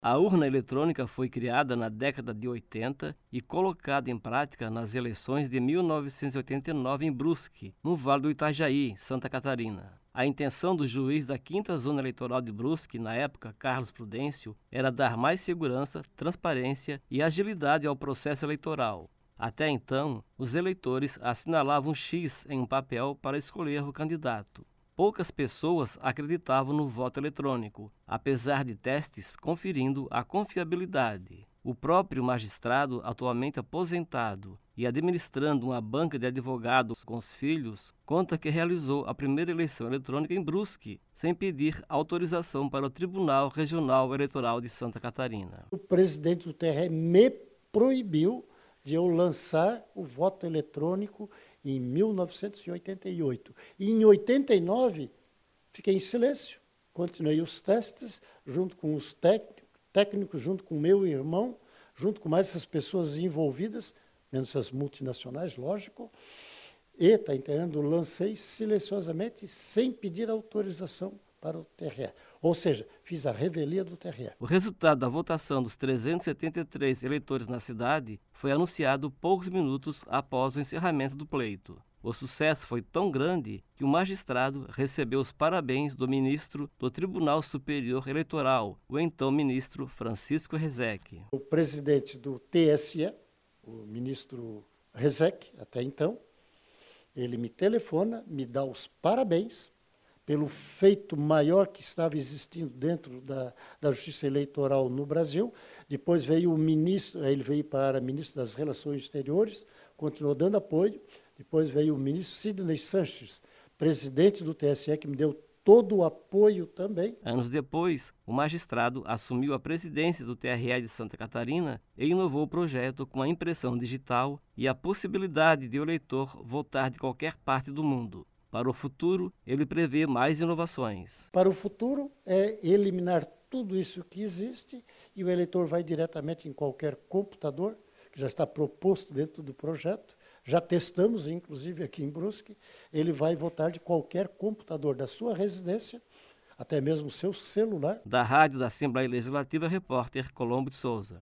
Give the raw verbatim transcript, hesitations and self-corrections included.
A urna eletrônica foi criada na década de oitenta e colocada em prática nas eleições de mil novecentos e oitenta e nove em Brusque, no Vale do Itajaí, Santa Catarina. A intenção do juiz da quinta Zona Eleitoral de Brusque, na época, Carlos Prudêncio, era dar mais segurança, transparência e agilidade ao processo eleitoral. Até então, os eleitores assinalavam X em um papel para escolher o candidato. Poucas pessoas acreditavam no voto eletrônico, apesar de testes conferindo a confiabilidade. O próprio magistrado, atualmente aposentado e administrando uma banca de advogados com os filhos, conta que realizou a primeira eleição eletrônica em Brusque, sem pedir autorização para o Tribunal Regional Eleitoral de Santa Catarina. O presidente do T R E me proibiu de eu lançar o voto eletrônico em mil novecentos e oitenta e oito. E em oitenta e nove, fiquei em silêncio, continuei os testes, junto com os técnicos, junto com meu irmão, junto com mais essas pessoas envolvidas, menos as multinacionais, lógico, e, está entendendo, lancei silenciosamente, sem pedir autorização para o T R E. Ou seja, fiz a revelia do T R E. O resultado da votação dos trezentos e setenta e três eleitores na cidade foi anunciado poucos minutos após o encerramento do pleito. O sucesso foi tão grande que o magistrado recebeu os parabéns do ministro do Tribunal Superior Eleitoral, o então ministro Francisco Rezec. O presidente do T S E, o ministro Rezec, até então, ele me telefona, me dá os parabéns pelo feito maior que estava existindo dentro da, da Justiça Eleitoral no Brasil. Depois veio o ministro, ele veio para ministro das Relações Exteriores, continuou dando apoio. Depois veio o ministro Sidney Sanches, presidente do T S E, que me deu todo o apoio também. Anos depois, o magistrado assumiu a presidência do T R E de Santa Catarina e inovou o projeto com a impressão digital e a possibilidade de o eleitor votar de qualquer parte do mundo. Para o futuro, ele prevê mais inovações. Para o futuro, é eliminar tudo isso que existe e o eleitor vai diretamente em qualquer computador, que já está proposto dentro do projeto. Já testamos, inclusive, aqui em Brusque. Ele vai votar de qualquer computador da sua residência, até mesmo o seu celular. Da Rádio da Assembleia Legislativa, repórter Colombo de Souza.